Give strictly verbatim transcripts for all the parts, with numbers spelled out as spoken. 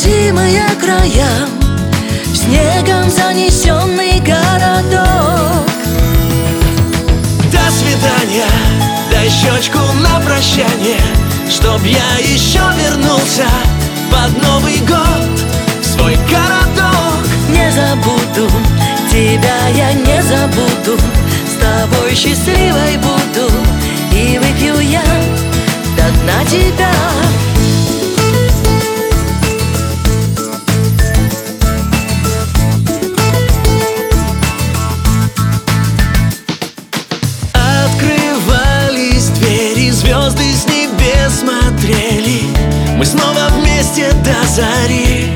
невообразимые края, снегом занесенный городок. До свидания, дай щечку на прощание, чтоб я еще вернулся под Новый год в свой городок. Не забуду, тебя я не забуду, с тобой счастливой буду, и выпью я до дна тебя. Открывались двери, звезды с небес смотрели, мы снова вместе до зари.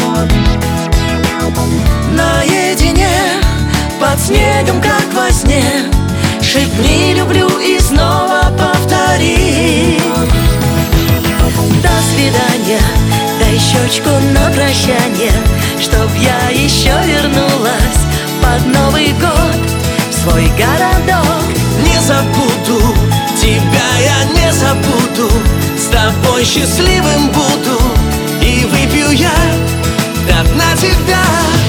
Наедине, под снегом, как во сне, шепни «люблю» и снова повтори. До свидания, дай щечку на прощание, чтоб я еще вернулась под Новый год в свой городок. Не забуду, тебя я не забуду, с тобой счастливым буду, и выпью я до дна тебя.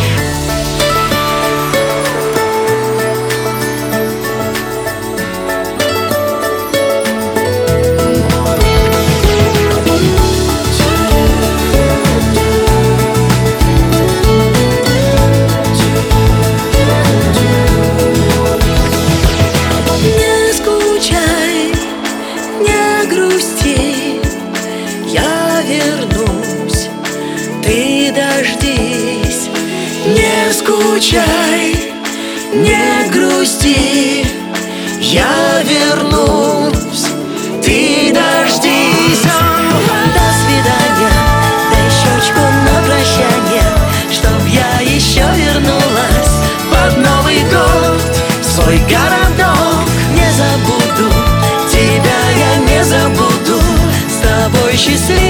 Я вернусь, ты дождись. Не скучай, не грусти, я вернусь, ты дождись. До свидания, дай щечку на прощание, чтоб я еще вернулась под Новый год в свой городок. Не забуду, тебя я не забуду, с тобой счастливый